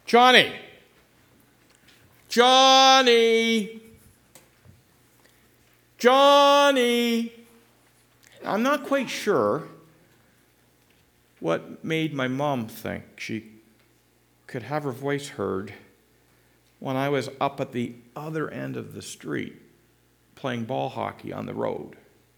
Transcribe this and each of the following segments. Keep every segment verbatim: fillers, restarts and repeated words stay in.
Johnny! Johnny! Johnny! I'm not quite sure what made my mom think she could have her voice heard when I was up at the other end of the street playing ball hockey on the road.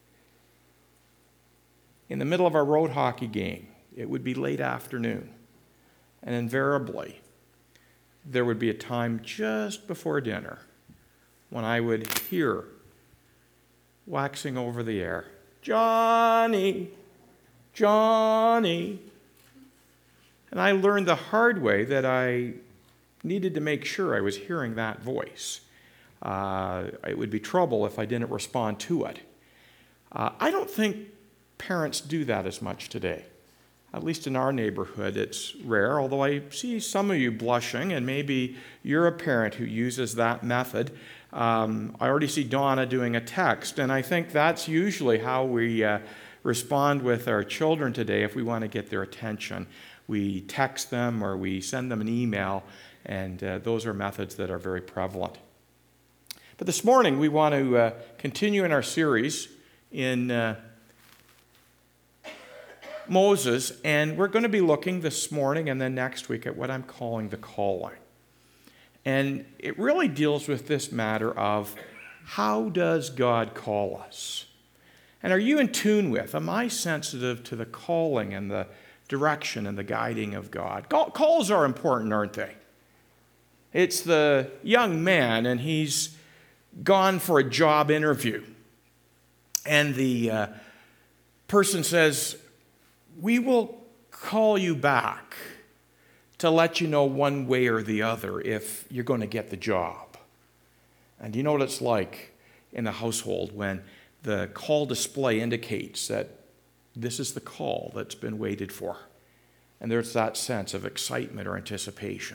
In the middle of our road hockey game, it would be late afternoon, and invariably, there would be a time just before dinner when I would hear waxing over the air, Johnny, Johnny. And I learned the hard way that I needed to make sure I was hearing that voice. Uh, it would be trouble if I didn't respond to it. Uh, I don't think parents do that as much today. At least in our neighborhood, it's rare, although I see some of you blushing, and maybe you're a parent who uses that method. Um, I already see Donna doing a text, and I think that's usually how we uh, respond with our children today if we want to get their attention. We text them or we send them an email, and uh, those are methods that are very prevalent. But this morning, we want to uh, continue in our series in uh, Moses, and we're going to be looking this morning and then next week at what I'm calling the calling. And it really deals with this matter of how does God call us? And are you in tune with, am I sensitive to the calling and the direction and the guiding of God? Calls are important, aren't they? It's the young man, and he's gone for a job interview. And the uh, person says, we will call you back to let you know one way or the other if you're going to get the job. And you know what it's like in the household when the call display indicates that this is the call that's been waited for. And there's that sense of excitement or anticipation.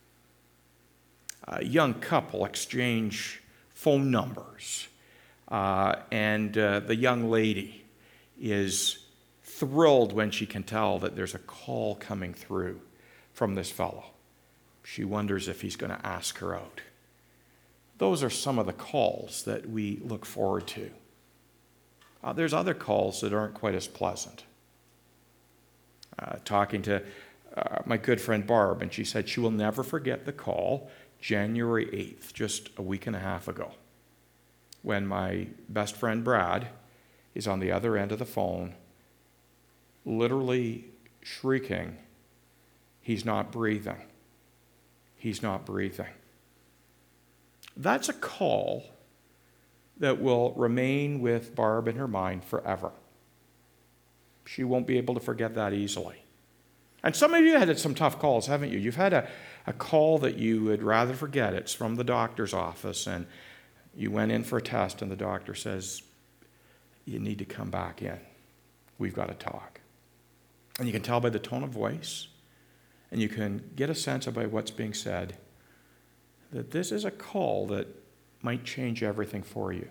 A young couple exchange phone numbers, uh, and uh, the young lady is thrilled when she can tell that there's a call coming through from this fellow. She wonders if he's going to ask her out. Those are some of the calls that we look forward to. Uh, there's other calls that aren't quite as pleasant. Uh, talking to uh, my good friend Barb, and she said she will never forget the call January eighth, just a week and a half ago, when my best friend Brad is on the other end of the phone, literally shrieking, he's not breathing. He's not breathing. That's a call that will remain with Barb in her mind forever. She won't be able to forget that easily. And some of you had some tough calls, haven't you? You've had a, a call that you would rather forget. It's from the doctor's office, and you went in for a test, and the doctor says, you need to come back in. We've got to talk. And you can tell by the tone of voice, and you can get a sense about what's being said, that this is a call that might change everything for you.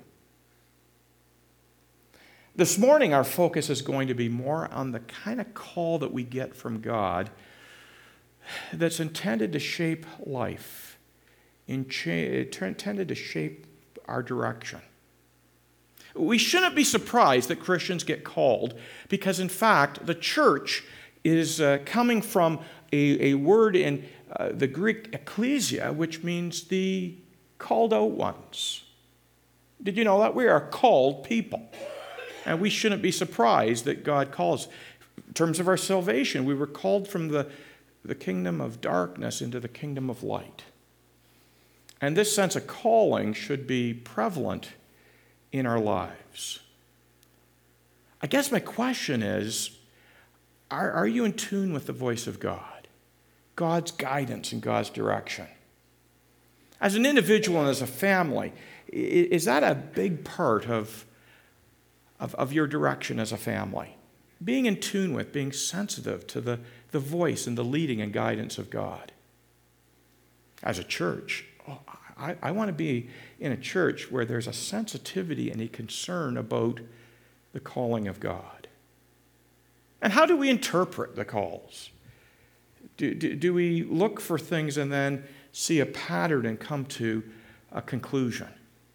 This morning, our focus is going to be more on the kind of call that we get from God that's intended to shape life, intended to shape our direction. We shouldn't be surprised that Christians get called because, in fact, the church is uh, coming from a, a word in uh, the Greek ecclesia, which means the called out ones. Did you know that? We are called people. And we shouldn't be surprised that God calls. In terms of our salvation, we were called from the, the kingdom of darkness into the kingdom of light. And this sense of calling should be prevalent in our lives. I guess my question is, are, are you in tune with the voice of God? God's guidance and God's direction? As an individual and as a family, is that a big part of, of, of your direction as a family? Being in tune with, being sensitive to the, the voice and the leading and guidance of God. As a church, oh, I, I want to be in a church where there's a sensitivity and a concern about the calling of God. And how do we interpret the calls? Do, do, do we look for things and then see a pattern and come to a conclusion?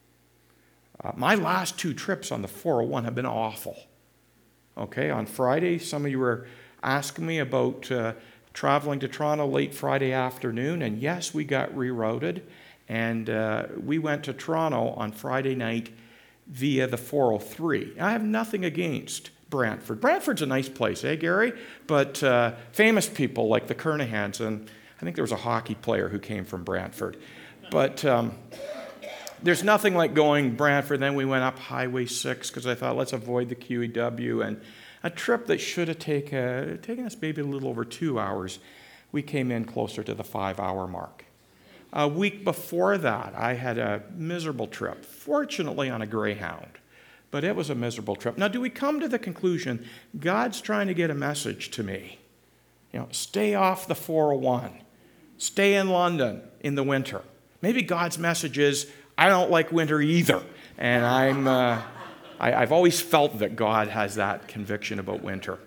Uh, my last two trips on the four oh one have been awful. Okay, on Friday, some of you were asking me about uh, traveling to Toronto late Friday afternoon, and yes, we got rerouted, and uh, we went to Toronto on Friday night via the four oh three. I have nothing against Brantford. Brantford's a nice place, eh, Gary? But uh, famous people like the Kernahans, and I think there was a hockey player who came from Brantford. But um, there's nothing like going Brantford. Then we went up Highway six because I thought, let's avoid the Q E W. And a trip that should have take, uh, taken us maybe a little over two hours, we came in closer to the five-hour mark. A week before that, I had a miserable trip, fortunately on a Greyhound. But it was a miserable trip. Now, do we come to the conclusion, God's trying to get a message to me? You know, stay off the four oh one. Stay in London in the winter. Maybe God's message is, I don't like winter either. And I'm, uh, I, I've always felt that God has that conviction about winter.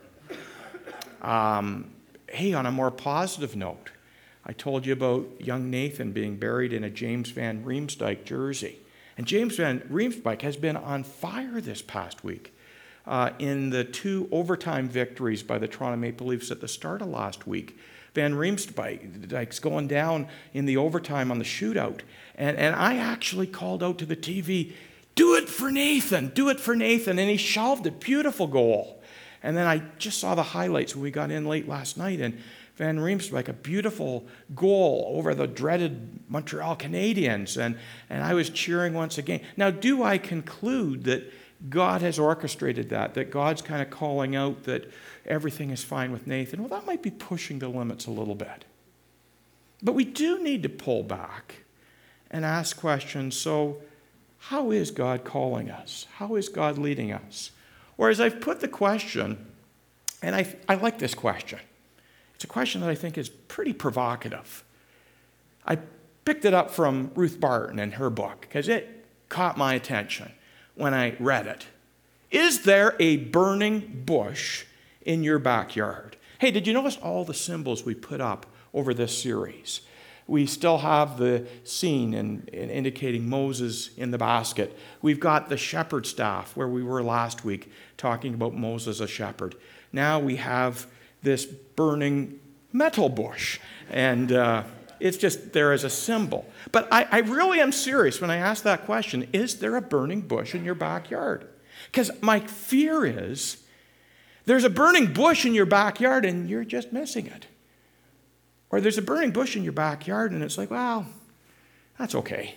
Um, hey, on a more positive note, I told you about young Nathan being buried in a James Van Riemsdyk jersey. And James Van Riemsdyk has been on fire this past week uh, in the two overtime victories by the Toronto Maple Leafs at the start of last week. Van Riemsdyk's going down in the overtime on the shootout. And, and I actually called out to the T V, do it for Nathan, do it for Nathan. And he shoved it, beautiful goal. And then I just saw the highlights when we got in late last night, and Van Riemsdyk, a beautiful goal over the dreaded Montreal Canadiens, and, and I was cheering once again. Now, do I conclude that God has orchestrated that, that God's kind of calling out that everything is fine with Nathan? Well, that might be pushing the limits a little bit. But we do need to pull back and ask questions. So, how is God calling us? How is God leading us? Or as I've put the question, and I, I like this question. It's a question that I think is pretty provocative. I picked it up from Ruth Barton in her book because it caught my attention when I read it. Is there a burning bush in your backyard? Hey, did you notice all the symbols we put up over this series? We still have the scene in, in indicating Moses in the basket. We've got the shepherd staff where we were last week talking about Moses, a shepherd. Now we have this burning metal bush, and uh, it's just there as a symbol. But I, I really am serious when I ask that question, is there a burning bush in your backyard? Because my fear is there's a burning bush in your backyard and you're just missing it. Or there's a burning bush in your backyard and it's like, well, that's okay.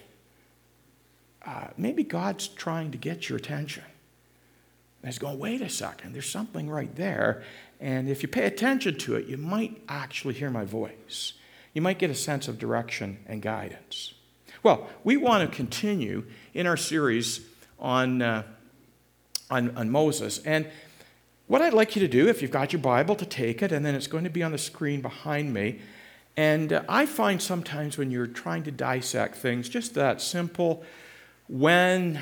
Uh, maybe God's trying to get your attention. And he's going, wait a second, there's something right there. And if you pay attention to it, you might actually hear my voice. You might get a sense of direction and guidance. Well, we want to continue in our series on, uh, on, on Moses. And what I'd like you to do, if you've got your Bible, to take it, and then it's going to be on the screen behind me. And uh, I find sometimes when you're trying to dissect things, just that simple when,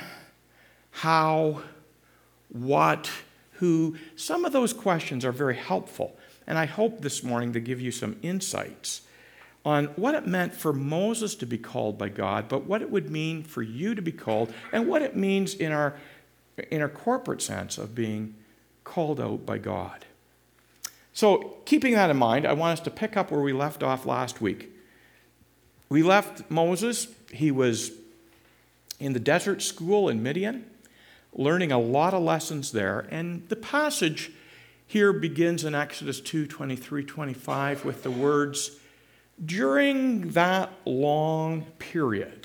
how, what, who, some of those questions are very helpful. And I hope this morning to give you some insights on what it meant for Moses to be called by God, but what it would mean for you to be called, and what it means in our, in our corporate sense of being called out by God. So, keeping that in mind, I want us to pick up where we left off last week. We left Moses. He was in the desert school in Midian, learning a lot of lessons there. And the passage here begins in Exodus two, twenty-three, twenty-five with the words, during that long period.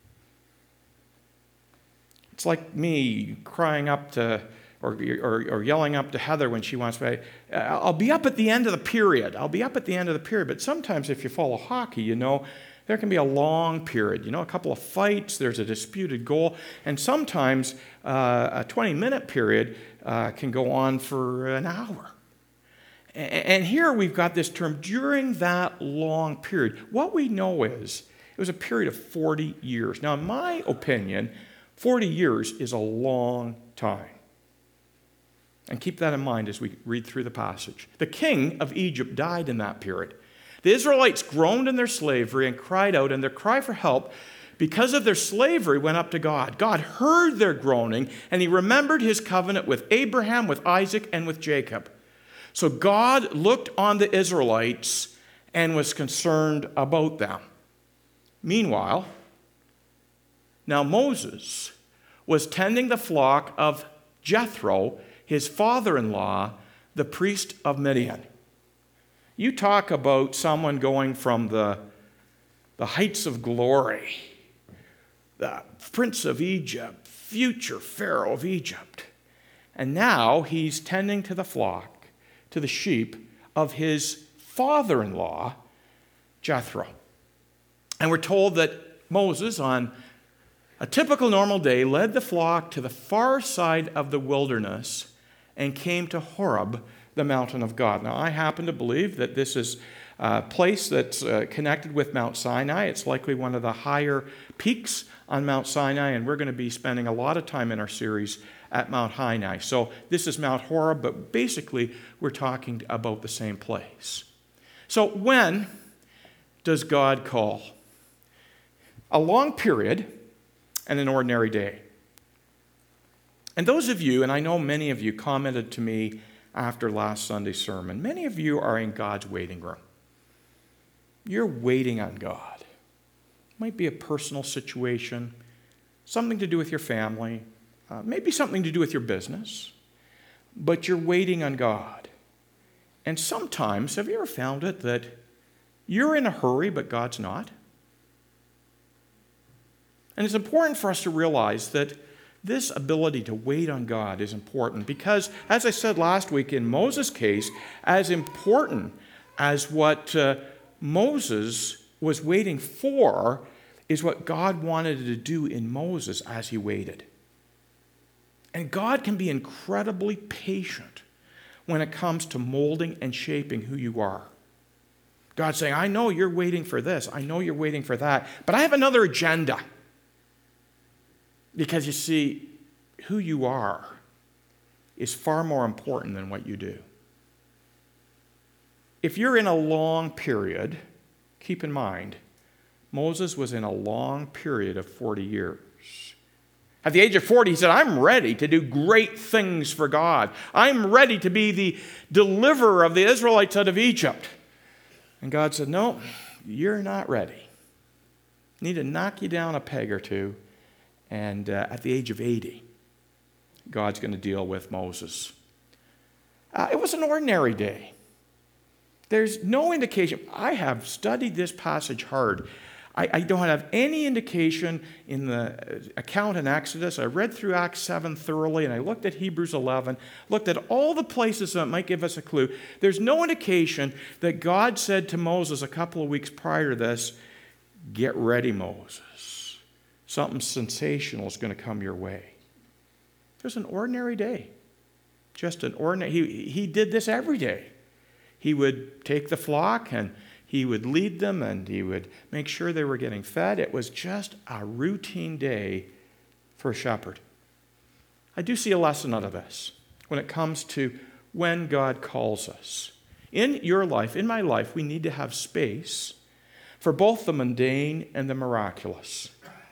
It's like me crying up to Or, or, or yelling up to Heather when she wants to, I'll be up at the end of the period. I'll be up at the end of the period. But sometimes if you follow hockey, you know, there can be a long period. You know, a couple of fights, there's a disputed goal. And sometimes uh, a twenty-minute period uh, can go on for an hour. And here we've got this term, during that long period. What we know is it was a period of forty years. Now, in my opinion, forty years is a long time. And keep that in mind as we read through the passage. The king of Egypt died in that period. The Israelites groaned in their slavery and cried out, and their cry for help because of their slavery went up to God. God heard their groaning, and he remembered his covenant with Abraham, with Isaac, and with Jacob. So God looked on the Israelites and was concerned about them. Meanwhile, now Moses was tending the flock of Jethro, his father-in-law, the priest of Midian. You talk about someone going from the, the heights of glory, the prince of Egypt, future Pharaoh of Egypt. And now he's tending to the flock, to the sheep of his father-in-law, Jethro. And we're told that Moses, on a typical normal day, led the flock to the far side of the wilderness and came to Horeb, the mountain of God. Now, I happen to believe that this is a place that's uh, connected with Mount Sinai. It's likely one of the higher peaks on Mount Sinai, and we're going to be spending a lot of time in our series at Mount Sinai. So this is Mount Horeb, but basically we're talking about the same place. So when does God call? A long period and an ordinary day. And those of you, and I know many of you commented to me after last Sunday's sermon, many of you are in God's waiting room. You're waiting on God. It might be a personal situation, something to do with your family, uh, maybe something to do with your business, but you're waiting on God. And sometimes, have you ever found it that you're in a hurry, but God's not? And it's important for us to realize that this ability to wait on God is important because, as I said last week, in Moses' case, as important as what uh, Moses was waiting for is what God wanted to do in Moses as he waited. And God can be incredibly patient when it comes to molding and shaping who you are. God's saying, I know you're waiting for this. I know you're waiting for that. But I have another agenda. Because you see, who you are is far more important than what you do. If you're in a long period, keep in mind, Moses was in a long period of forty years. At the age of forty, he said, I'm ready to do great things for God. I'm ready to be the deliverer of the Israelites out of Egypt. And God said, no, you're not ready. I need to knock you down a peg or two. And uh, at the age of eighty, God's going to deal with Moses. Uh, it was an ordinary day. There's no indication. I have studied this passage hard. I, I don't have any indication in the account in Exodus. I read through Acts seven thoroughly, and I looked at Hebrews eleven, looked at all the places that might give us a clue. There's no indication that God said to Moses a couple of weeks prior to this, get ready, Moses. Something sensational is going to come your way. It was an ordinary day. Just an ordinary, he, he did this every day. He would take the flock and he would lead them and he would make sure they were getting fed. It was just a routine day for a shepherd. I do see a lesson out of this when it comes to when God calls us. In your life, in my life, we need to have space for both the mundane and the miraculous.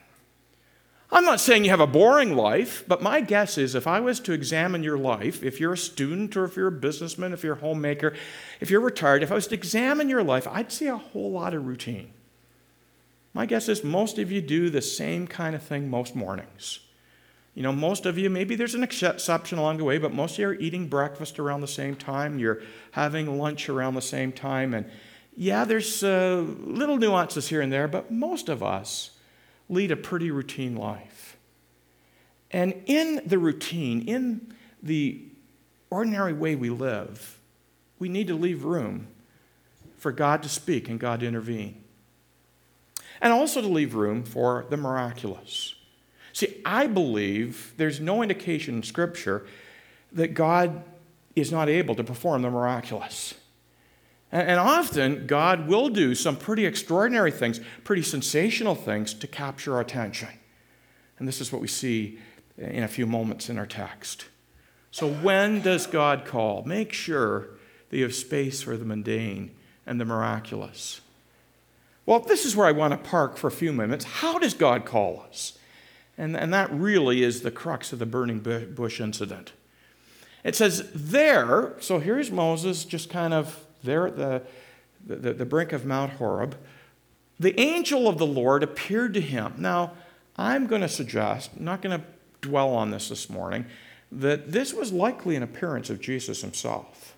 I'm not saying you have a boring life, but my guess is if I was to examine your life, if you're a student or if you're a businessman, if you're a homemaker, if you're retired, if I was to examine your life, I'd see a whole lot of routine. My guess is most of you do the same kind of thing most mornings. You know, most of you, maybe there's an exception along the way, but most of you are eating breakfast around the same time. You're having lunch around the same time. And yeah, there's uh, little nuances here and there, but most of us lead a pretty routine life. And in the routine, in the ordinary way we live, we need to leave room for God to speak and God to intervene. And also to leave room for the miraculous. See, I believe there's no indication in Scripture that God is not able to perform the miraculous. And often, God will do some pretty extraordinary things, pretty sensational things to capture our attention. And this is what we see in a few moments in our text. So when does God call? Make sure that you have space for the mundane and the miraculous. Well, this is where I want to park for a few minutes. How does God call us? And, and that really is the crux of the burning bush incident. It says there, so here's Moses just kind of there at the, the, the brink of Mount Horeb. The angel of the Lord appeared to him. Now, I'm going to suggest, I'm not going to dwell on this this morning, that this was likely an appearance of Jesus himself.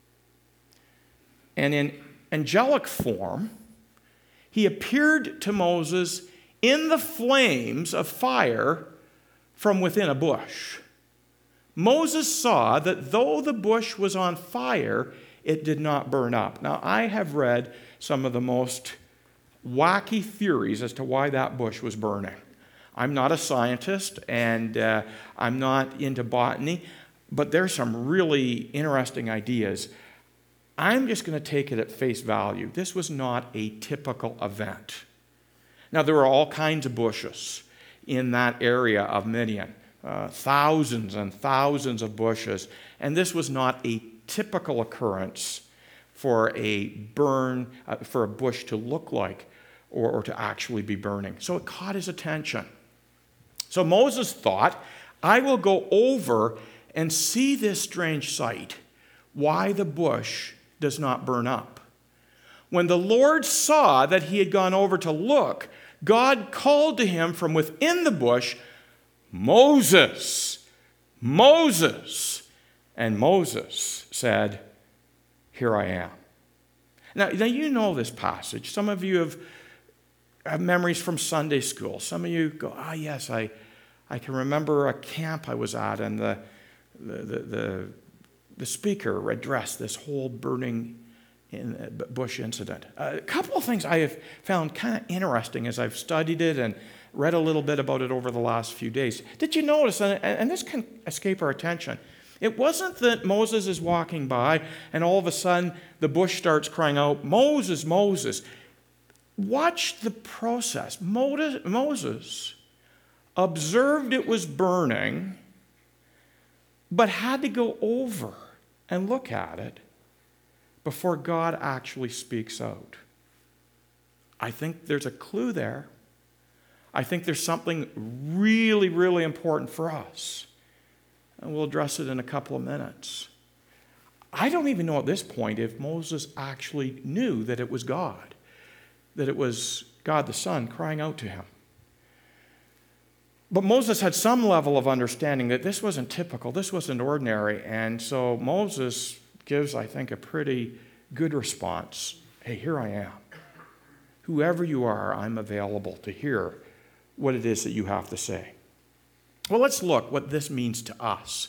And in angelic form, he appeared to Moses in the flames of fire from within a bush. Moses saw that though the bush was on fire, it did not burn up. Now, I have read some of the most wacky theories as to why that bush was burning. I'm not a scientist, and uh, I'm not into botany, but there's some really interesting ideas. I'm just going to take it at face value. This was not a typical event. Now, there were all kinds of bushes in that area of Midian, uh, thousands and thousands of bushes, and this was not a typical occurrence for a burn, uh, for a bush to look like or, or to actually be burning. So it caught his attention. So Moses thought, I will go over and see this strange sight, why the bush does not burn up. When the Lord saw that he had gone over to look, God called to him from within the bush, Moses, Moses. And Moses said, here I am. Now, now you know this passage. Some of you have, have memories from Sunday school. Some of you go, ah, yes, I, I can remember a camp I was at, and the, the, the, the, the speaker addressed this whole burning in bush incident. A couple of things I have found kind of interesting as I've studied it and read a little bit about it over the last few days. Did you notice, and this can escape our attention, it wasn't that Moses is walking by and all of a sudden the bush starts crying out, Moses, Moses. Watch the process. Moses observed it was burning, but had to go over and look at it before God actually speaks out. I think there's a clue there. I think there's something really, really important for us. And we'll address it in a couple of minutes. I don't even know at this point if Moses actually knew that it was God, that it was God the Son crying out to him. But Moses had some level of understanding that this wasn't typical, this wasn't ordinary, and so Moses gives, I think, a pretty good response. Hey, here I am. Whoever you are, I'm available to hear what it is that you have to say. Well, let's look what this means to us.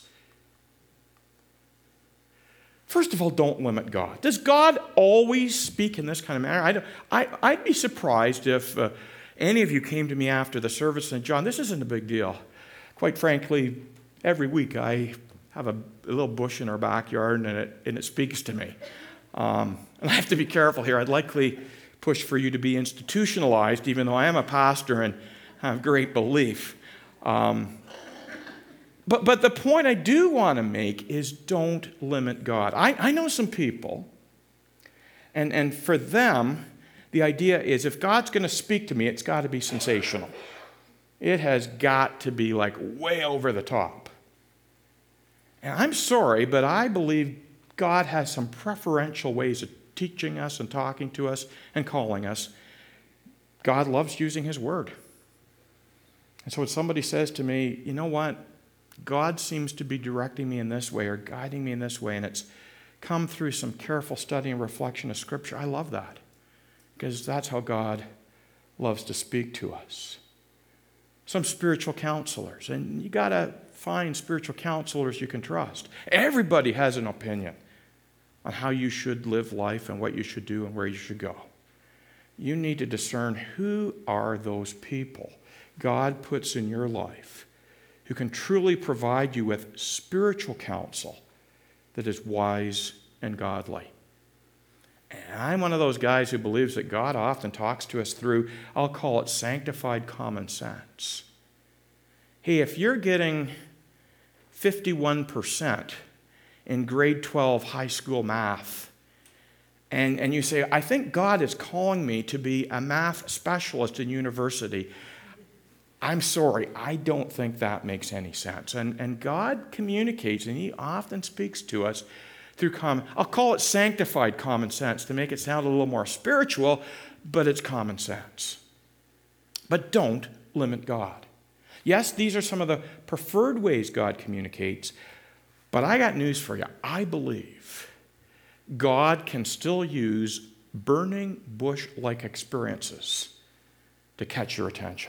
First of all, don't limit God. Does God always speak in this kind of manner? I don't, I, I'd be surprised if uh, any of you came to me after the service and, John, this isn't a big deal. Quite frankly, every week I have a, a little bush in our backyard, and it, and it speaks to me. Um, and I have to be careful here. I'd likely push for you to be institutionalized, even though I am a pastor and have great belief. Um, but, but the point I do want to make is don't limit God. I, I know some people, and, and for them, the idea is if God's going to speak to me, it's got to be sensational. It has got to be like way over the top. And I'm sorry, but I believe God has some preferential ways of teaching us and talking to us and calling us. God loves using his word. And so when somebody says to me, you know what, God seems to be directing me in this way or guiding me in this way, and it's come through some careful study and reflection of Scripture, I love that, because that's how God loves to speak to us. Some spiritual counselors, and you got to find spiritual counselors you can trust. Everybody has an opinion on how you should live life and what you should do and where you should go. You need to discern who are those people God puts in your life who can truly provide you with spiritual counsel that is wise and godly. And I'm one of those guys who believes that God often talks to us through, I'll call it sanctified common sense. Hey, if you're getting fifty-one percent in grade twelve high school math, and, and you say, I think God is calling me to be a math specialist in university. I'm sorry, I don't think that makes any sense. And, and God communicates, and he often speaks to us through common, I'll call it sanctified common sense to make it sound a little more spiritual, but it's common sense. But don't limit God. Yes, these are some of the preferred ways God communicates, but I got news for you. I believe God can still use burning bush-like experiences to catch your attention.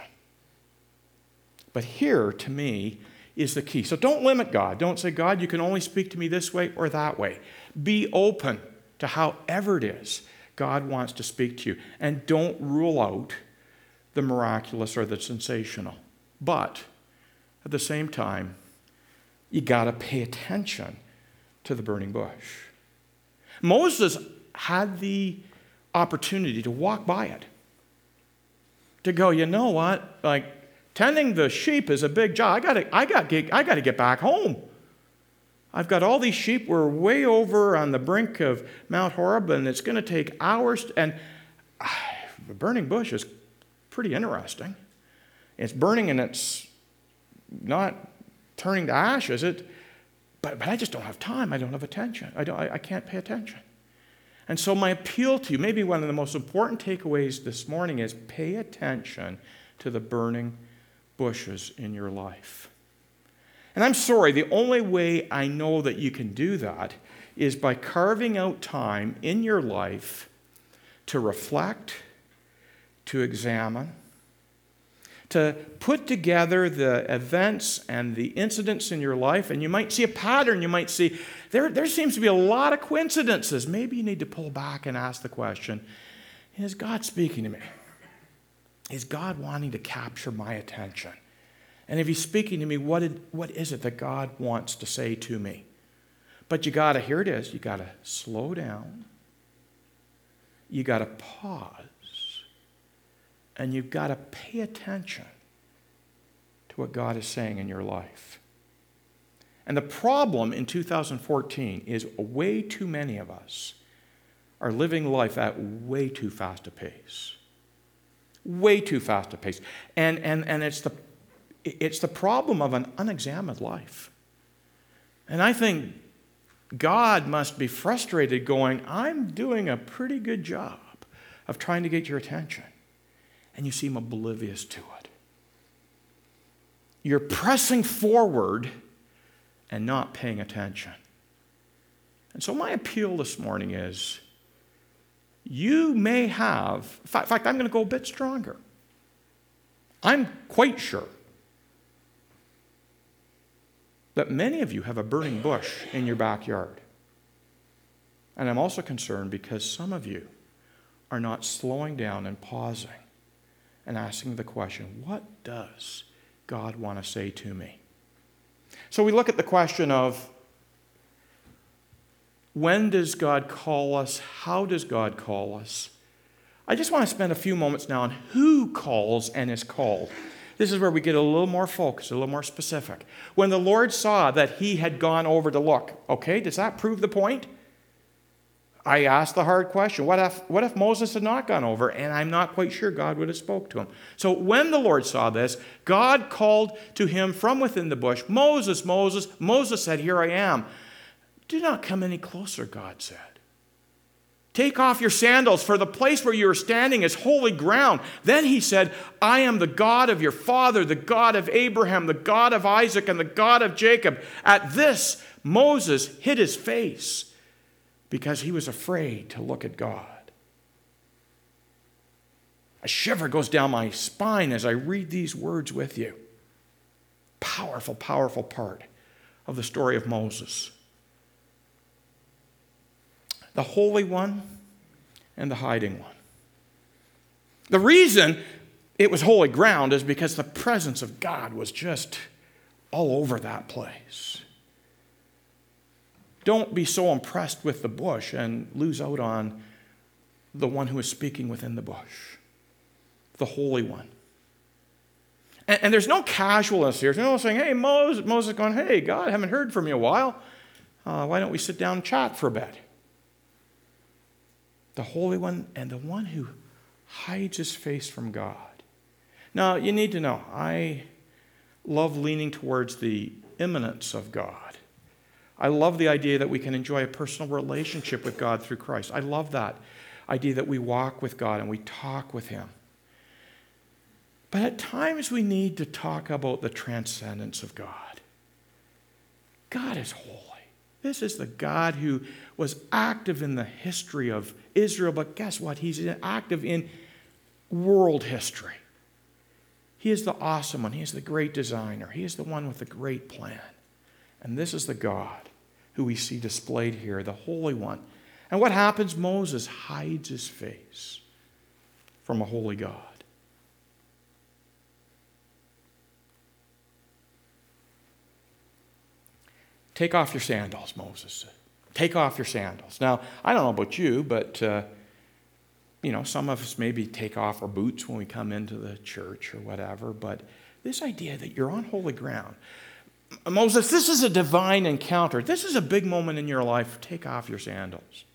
But here, to me, is the key. So don't limit God. Don't say, God, you can only speak to me this way or that way. Be open to however it is God wants to speak to you. And don't rule out the miraculous or the sensational. But at the same time, you got to pay attention to the burning bush. Moses had the opportunity to walk by it. To go, you know what? Like, tending the sheep is a big job. I gotta, I gotta, I gotta get back home. I've got all these sheep. We're way over on the brink of Mount Horeb, and it's going to take hours. And uh, the burning bush is pretty interesting. It's burning, and it's not turning to ashes. It, but, but I just don't have time. I don't have attention. I don't. I, I can't pay attention. And so my appeal to you, maybe one of the most important takeaways this morning, is pay attention to the burning bushes in your life. And I'm sorry, the only way I know that you can do that is by carving out time in your life to reflect, to examine, to put together the events and the incidents in your life, and you might see a pattern. You might see there, there seems to be a lot of coincidences. Maybe you need to pull back and ask the question, is God speaking to me? Is God wanting to capture my attention? And if he's speaking to me, what, did, what is it that God wants to say to me? But you got to, here it is, you got to slow down. You got to pause. And you've got to pay attention to what God is saying in your life. And the problem in two thousand fourteen is way too many of us are living life at way too fast a pace. Way too fast a pace. And, and, and it's, the, it's the problem of an unexamined life. And I think God must be frustrated going, I'm doing a pretty good job of trying to get your attention. And you seem oblivious to it. You're pressing forward and not paying attention. And so my appeal this morning is, you may have, in fact, I'm going to go a bit stronger. I'm quite sure that many of you have a burning bush in your backyard. And I'm also concerned because some of you are not slowing down and pausing and asking the question, what does God want to say to me? So we look at the question of, when does God call us? How does God call us? I just want to spend a few moments now on who calls and is called. This is where we get a little more focused, a little more specific. When the Lord saw that he had gone over to look, okay, does that prove the point? I asked the hard question, what if, what if Moses had not gone over? And I'm not quite sure God would have spoke to him. So when the Lord saw this, God called to him from within the bush, Moses, Moses. Moses said, here I am. Do not come any closer, God said. Take off your sandals, for the place where you are standing is holy ground. Then he said, I am the God of your father, the God of Abraham, the God of Isaac, and the God of Jacob. At this, Moses hid his face because he was afraid to look at God. A shiver goes down my spine as I read these words with you. Powerful, powerful part of the story of Moses. The Holy One and the hiding one. The reason it was holy ground is because the presence of God was just all over that place. Don't be so impressed with the bush and lose out on the one who is speaking within the bush, the Holy One. And, and there's no casualness here. There's no saying, hey, Moses, Moses going, hey, God, I haven't heard from you in a while. Uh, why don't we sit down and chat for a bit? the Holy One and the one who hides his face from God. Now, you need to know, I love leaning towards the immanence of God. I love the idea that we can enjoy a personal relationship with God through Christ. I love that idea that we walk with God and we talk with him. But at times we need to talk about the transcendence of God. God is holy. This is the God who was active in the history of Israel, but guess what? He's active in world history. He is the awesome one. He is the great designer. He is the one with the great plan. And this is the God who we see displayed here, the Holy One. And what happens? Moses hides his face from a holy God. Take off your sandals, Moses said. Take off your sandals. Now, I don't know about you, but, uh, you know, some of us maybe take off our boots when we come into the church or whatever, but this idea that you're on holy ground. Moses, this is a divine encounter. This is a big moment in your life. Take off your sandals.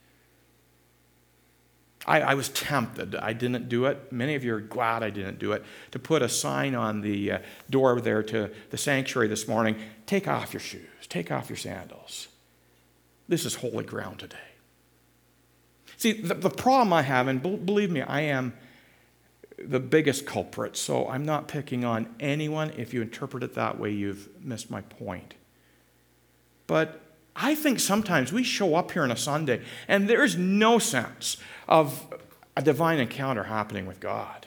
I, I was tempted. I didn't do it. Many of you are glad I didn't do it. To put a sign on the uh, door there to the sanctuary this morning, take off your shoes. Take off your sandals. This is holy ground today. See, the, the problem I have, and believe me, I am the biggest culprit, so I'm not picking on anyone. If you interpret it that way, you've missed my point. But I think sometimes we show up here on a Sunday, and there's no sense of a divine encounter happening with God.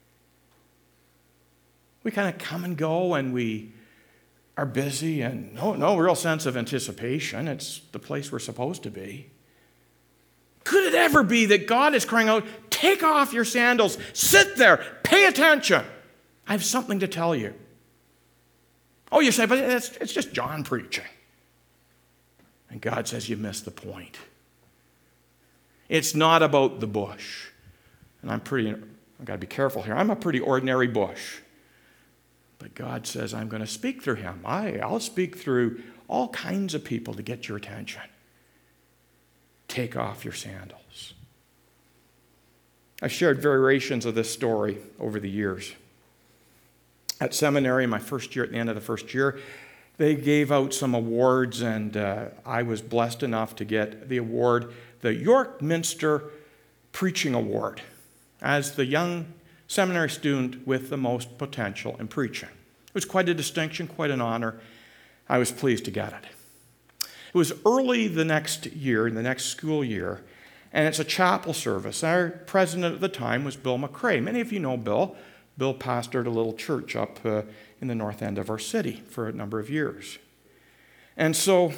We kind of come and go, and we are busy, and no, no real sense of anticipation. It's the place we're supposed to be. Could it ever be that God is crying out, take off your sandals, sit there, pay attention. I have something to tell you. Oh, you say, but it's, it's just John preaching. And God says, you missed the point. It's not about the bush. And I'm pretty, I've got to be careful here. I'm a pretty ordinary bush. But God says, I'm going to speak through him. I, I'll speak through all kinds of people to get your attention. Take off your sandals. I've shared variations of this story over the years. At seminary, my first year, at the end of the first year, they gave out some awards, and uh, I was blessed enough to get the award, the York Minster Preaching Award, as the young seminary student with the most potential in preaching. It was quite a distinction, quite an honor. I was pleased to get it. It was early the next year, the next school year, and it's a chapel service. Our president at the time was Bill McCrae. Many of you know Bill. Bill pastored a little church up uh, in the north end of our city for a number of years. And so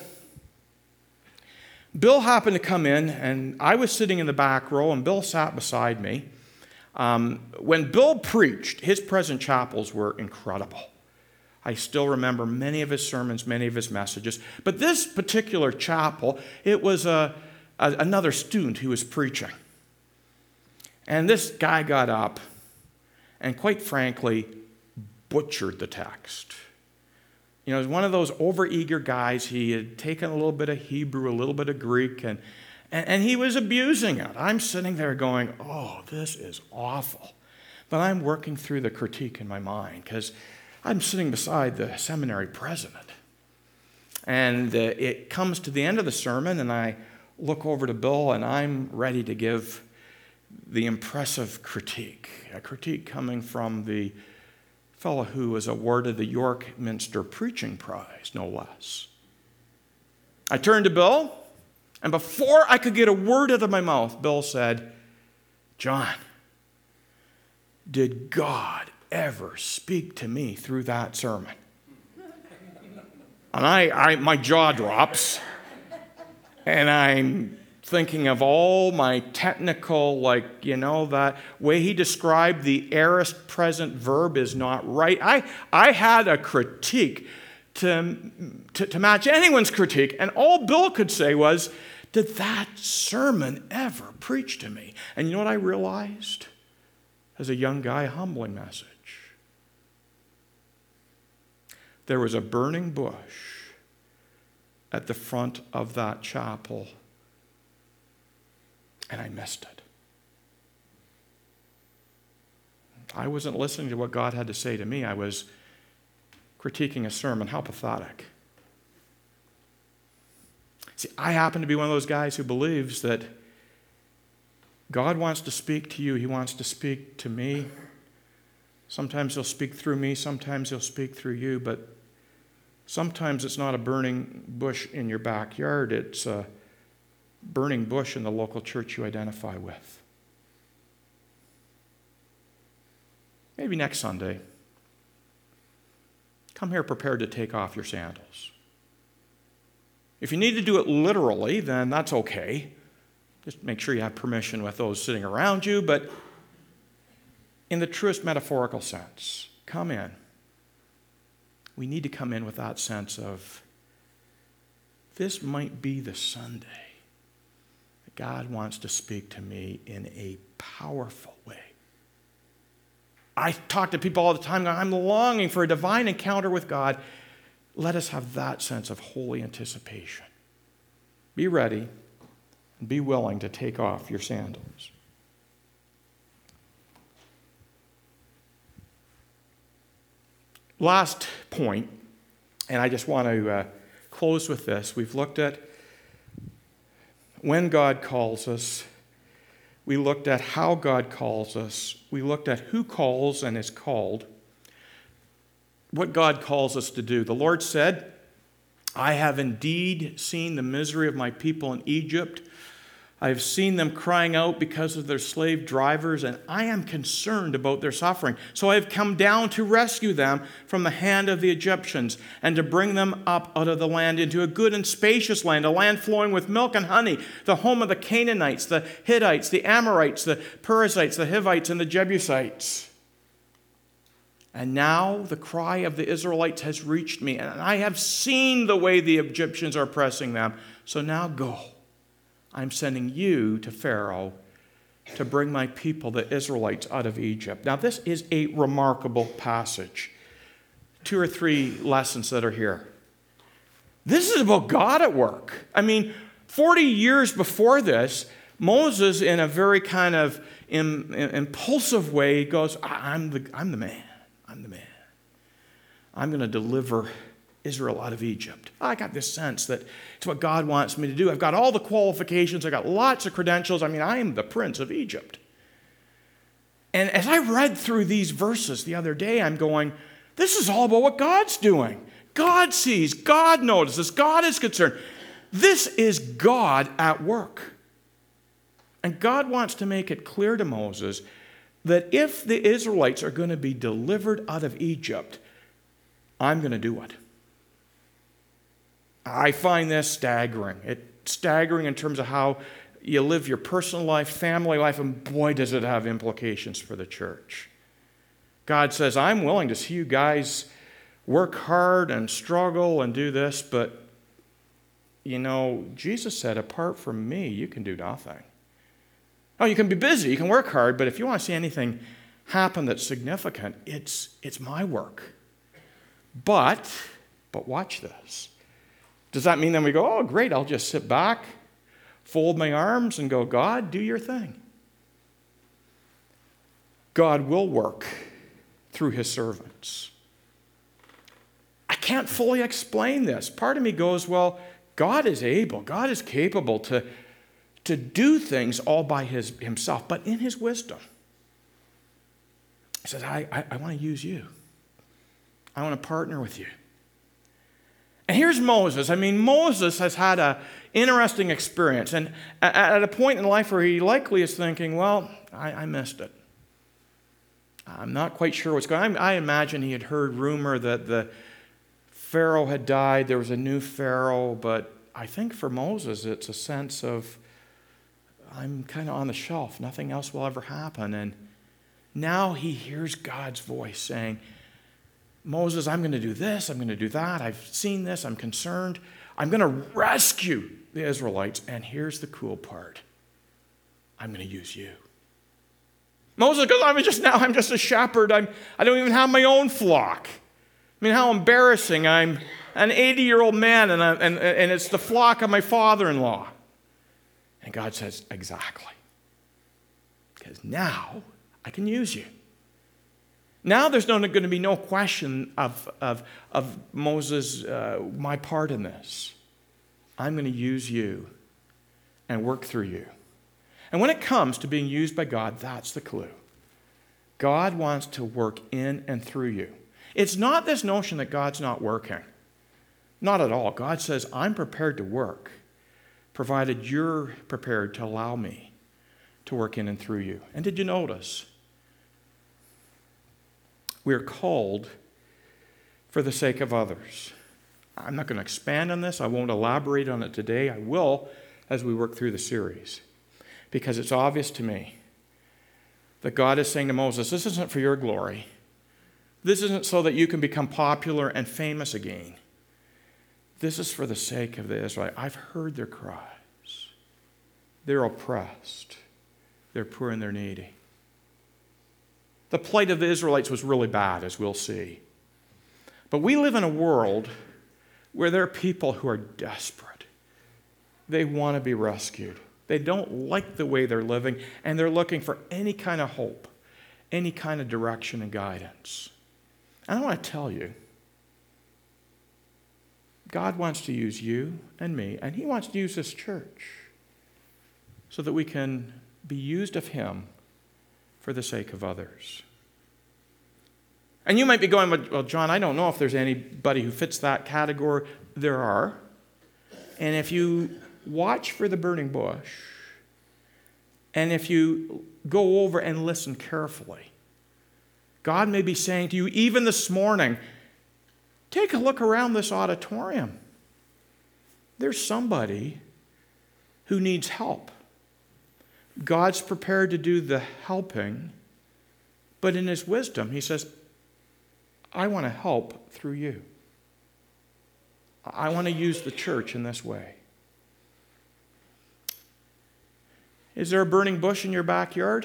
Bill happened to come in, and I was sitting in the back row, and Bill sat beside me. Um, when Bill preached, his present chapels were incredible. I still remember many of his sermons, many of his messages. But this particular chapel, it was a, a, another student who was preaching. And this guy got up and, quite frankly, butchered the text. You know, he was one of those overeager guys. He had taken a little bit of Hebrew, a little bit of Greek, and And, and he was abusing it. I'm sitting there going, oh, this is awful. But I'm working through the critique in my mind because I'm sitting beside the seminary president. And uh, it comes to the end of the sermon, and I look over to Bill, and I'm ready to give the impressive critique, a critique coming from the fellow who was awarded the York Minster Preaching Prize, no less. I turned to Bill. And before I could get a word out of my mouth, Bill said, John, did God ever speak to me through that sermon? And I, I my jaw drops, and I'm thinking of all my technical, like, you know, that way he described the aorist present verb is not right. I, I had a critique to, to, to match anyone's critique, and all Bill could say was, did that sermon ever preach to me? And you know what I realized? As a young guy, a humbling message. There was a burning bush at the front of that chapel, and I missed it. I wasn't listening to what God had to say to me. I was critiquing a sermon. How pathetic. See, I happen to be one of those guys who believes that God wants to speak to you. He wants to speak to me. Sometimes he'll speak through me. Sometimes he'll speak through you. But sometimes it's not a burning bush in your backyard. It's a burning bush in the local church you identify with. Maybe next Sunday, come here prepared to take off your sandals. If you need to do it literally, then that's okay. Just make sure you have permission with those sitting around you. But in the truest metaphorical sense, come in. We need to come in with that sense of, this might be the Sunday that God wants to speak to me in a powerful way. I talk to people all the time, I'm longing for a divine encounter with God. Let us have that sense of holy anticipation. Be ready and be willing to take off your sandals. Last point, and I just want to uh, close with this. We've looked at when God calls us. We looked at how God calls us. We looked at who calls and is called. What God calls us to do. The Lord said, I have indeed seen the misery of my people in Egypt. I have seen them crying out because of their slave drivers, and I am concerned about their suffering. So I have come down to rescue them from the hand of the Egyptians and to bring them up out of the land into a good and spacious land, a land flowing with milk and honey, the home of the Canaanites, the Hittites, the Amorites, the Perizzites, the Hivites, and the Jebusites. And now the cry of the Israelites has reached me, and I have seen the way the Egyptians are oppressing them. So now go. I'm sending you to Pharaoh to bring my people, the Israelites, out of Egypt. Now, this is a remarkable passage. Two or three lessons that are here. This is about God at work. I mean, forty years before this, Moses, in a very kind of im- impulsive way, goes, I'm the, I'm the man. I'm the man. I'm going to deliver Israel out of Egypt. I got this sense that it's what God wants me to do. I've got all the qualifications. I've got lots of credentials. I mean, I am the prince of Egypt. And as I read through these verses the other day, I'm going, this is all about what God's doing. God sees. God notices. God is concerned. This is God at work. And God wants to make it clear to Moses that if the Israelites are going to be delivered out of Egypt, I'm going to do it. I find this staggering. It's staggering in terms of how you live your personal life, family life, and boy, does it have implications for the church. God says, I'm willing to see you guys work hard and struggle and do this, but, you know, Jesus said, apart from me, you can do nothing. Oh, you can be busy, you can work hard, but if you want to see anything happen that's significant, it's, it's my work. But, but watch this. Does that mean then we go, oh, great, I'll just sit back, fold my arms, and go, God, do your thing? God will work through his servants. I can't fully explain this. Part of me goes, well, God is able, God is capable to, to do things all by his, himself, but in his wisdom. He says, I, I, I want to use you. I want to partner with you. And here's Moses. I mean, Moses has had an interesting experience. And at a point in life where he likely is thinking, well, I, I missed it. I'm not quite sure what's going on. I imagine he had heard rumor that the Pharaoh had died. There was a new Pharaoh. But I think for Moses, it's a sense of, I'm kind of on the shelf. Nothing else will ever happen. And now he hears God's voice saying, Moses, I'm going to do this, I'm going to do that, I've seen this, I'm concerned. I'm going to rescue the Israelites, and here's the cool part. I'm going to use you. Moses goes, I'm just now, I'm just a shepherd. I'm, I don't even have my own flock. I mean, how embarrassing. I'm an eighty-year-old man, and, I, and, and it's the flock of my father-in-law. And God says, exactly. Because now I can use you. Now there's no, going to be no question of, of, of Moses, uh, my part in this. I'm going to use you and work through you. And when it comes to being used by God, that's the clue. God wants to work in and through you. It's not this notion that God's not working. Not at all. God says, I'm prepared to work, provided you're prepared to allow me to work in and through you. And did you notice? We are called for the sake of others. I'm not going to expand on this. I won't elaborate on it today. I will as we work through the series. Because it's obvious to me that God is saying to Moses, this isn't for your glory. This isn't so that you can become popular and famous again. This is for the sake of the Israelites. I've heard their cries. They're oppressed. They're poor and they're needy. The plight of the Israelites was really bad, as we'll see. But we live in a world where there are people who are desperate. They want to be rescued. They don't like the way they're living, and they're looking for any kind of hope, any kind of direction and guidance. And I want to tell you, God wants to use you and me, and he wants to use this church so that we can be used of him for the sake of others. And you might be going, well, John, I don't know if there's anybody who fits that category. There are. And if you watch for the burning bush, and if you go over and listen carefully, God may be saying to you, even this morning, take a look around this auditorium. There's somebody who needs help. God's prepared to do the helping, but in his wisdom, he says, I want to help through you. I want to use the church in this way. Is there a burning bush in your backyard?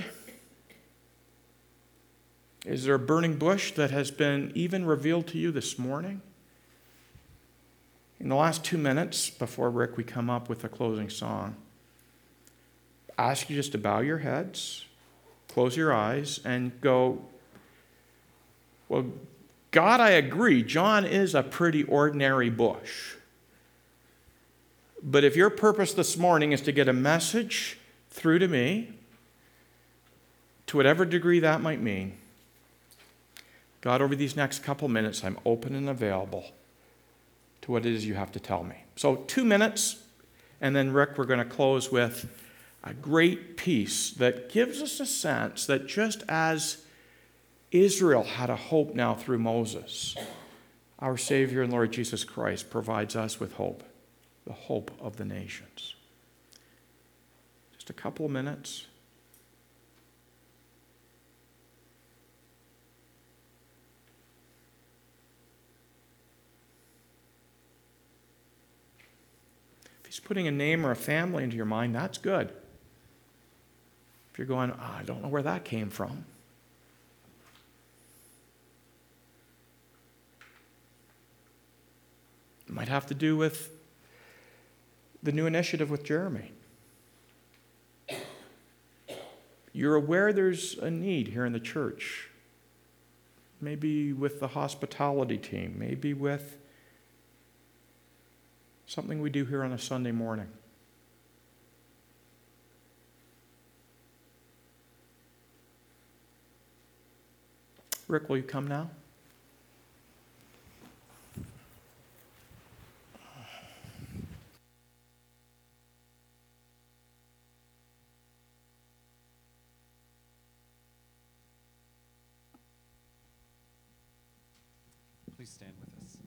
Is there a burning bush that has been even revealed to you this morning? In the last two minutes, before Rick, we come up with a closing song, I ask you just to bow your heads, close your eyes, and go, well, God, I agree, John is a pretty ordinary bush. But if your purpose this morning is to get a message through to me, to whatever degree that might mean, God, over these next couple minutes, I'm open and available to what it is you have to tell me. So two minutes, and then, Rick, we're going to close with a great piece that gives us a sense that just as Israel had a hope now through Moses, our Savior and Lord Jesus Christ provides us with hope, the hope of the nations. Just a couple of minutes. If he's putting a name or a family into your mind, that's good. If you're going, oh, I don't know where that came from. It might have to do with the new initiative with Jeremy. You're aware there's a need here in the church. Maybe with the hospitality team, maybe with something we do here on a Sunday morning. Rick, will you come now? Please stand with us.